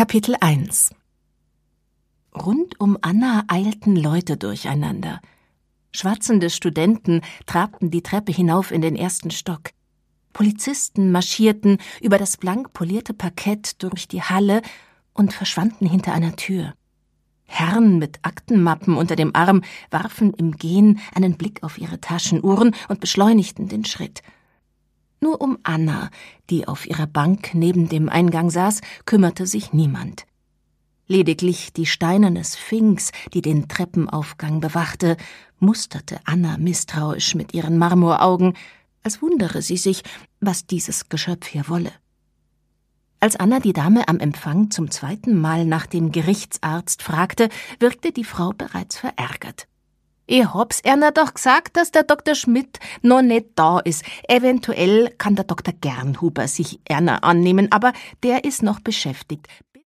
Kapitel 1. Rund um Anna eilten Leute durcheinander. Schwatzende Studenten trabten die Treppe hinauf in den ersten Stock. Polizisten marschierten über das blank polierte Parkett durch die Halle und verschwanden hinter einer Tür. Herren mit Aktenmappen unter dem Arm warfen im Gehen einen Blick auf ihre Taschenuhren und beschleunigten den Schritt. Nur um Anna, die auf ihrer Bank neben dem Eingang saß, kümmerte sich niemand. Lediglich die steinerne Sphinx, die den Treppenaufgang bewachte, musterte Anna misstrauisch mit ihren Marmoraugen, als wundere sie sich, was dieses Geschöpf hier wolle. Als Anna die Dame am Empfang zum zweiten Mal nach dem Gerichtsarzt fragte, wirkte die Frau bereits verärgert. »Ich hab's Erna doch gesagt, dass der Dr. Schmidt noch nicht da ist. Eventuell kann der Dr. Gernhuber sich Erna annehmen, aber der ist noch beschäftigt.